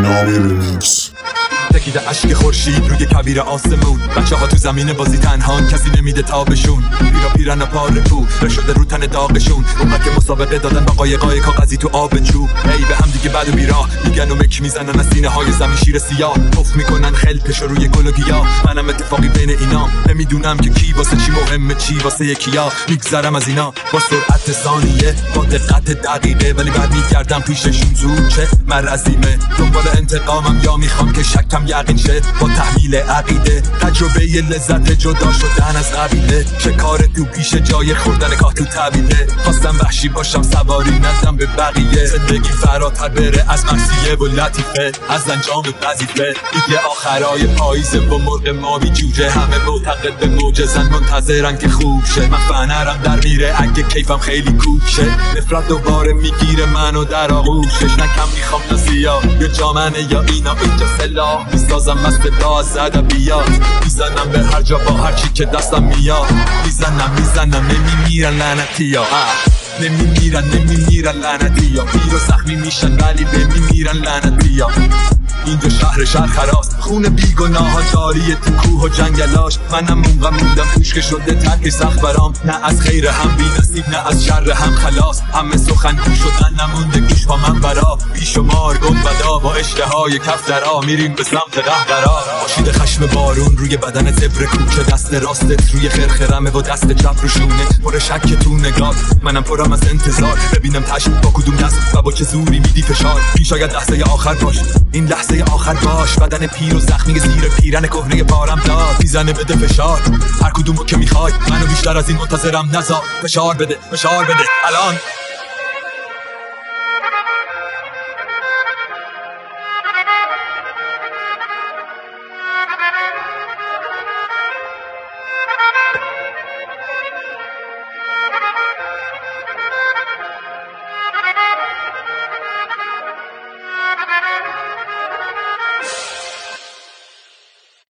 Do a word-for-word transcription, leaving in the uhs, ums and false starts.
نامی ریمیکس. تکیده اشک خورشید روی کویر آسمون، بچه ها تو زمین بازی تنهان، کسی نمیده تابشون. پیرا پیرن پاره پو رشده رو تن داغشون، اونقدر که مسابقه دادن با قایقای کاغذی تو آب چوب. هی به هم دیگه بعد و بیراه میگن و مک میزنن از سینه های زمین شیر سیاه. پف میکنن خلپشو روی گل و گیاه، منم اتفاقی بین اینا نمیدونم که کی واسه چی مهمه، چی واسه یکیا. میگذرم از اینا با سرعت ثانیه، با دقت دقیقه، ولی بعد میگردم پیششون زود چه مرزیمه. دنبال انتقامم یا میخوام که شکم یقین شه، با تحلیل عقیده تجربه ی لذت جدا شدن از قبیله. شکار تو پیش جای خوردن کاه تو طویله، خواستم وحشی باشم سواری ندم به بقیه. زندگی فراتر بره از مرسیه و لطیفه، از انجام وظیفه. دیگه آخرای پاییزه و مرغ ماوی جوجه، همه معتقد به معجزن منتظرن که خوب شه. من فنرم در میره اگه کیفم خیلی کوک شه، نفرت دوباره میگیره منو در آغوشش. نکم میخوام تا سیاه یا جامنه یا اینا، اینجا سلاح میسازم از صدا زده بیاد. میزنم به هر جا با هر چی که دستم میاد، میزنم میزنم نمیمیرن لعنتی ها، نمیمیرن نمیمیرن لعنتی ها. پیر و زخمی میشن ولی نمیمیرن لعنتی ها. اینجا شهر شهر خراست، خون بیگناه ها جاریه تو کوه و جنگلاش. منم مونقا موندم توش که شده ترک سخت برام، نه از خیر هم بی نصیب نه از شر هم خلاص. همه سخن گوش شدن نمونده گوش با من برا، بیشمار گنبدا با اشتهای کف درا. میریم به سمت قهقرا، باشید خشم بارون روی بدن زبر کوچه. دست راستت روی خرخرمه و دست چپ رو شونه، پر شک تو نگات. منم پرم از انتظار ببینم تشت با کدوم دست و با چه زوری میدی فشار. این شاید لحظه آخر باش، این لحظه آخر باش. بدن پیر و زخمی زیر پیرن کهنه بارم داد، میزنه بده فشار. هر کدومو که میخوای منو بیشتر از این منتظرم نذار. فشار بده فشار بده الان.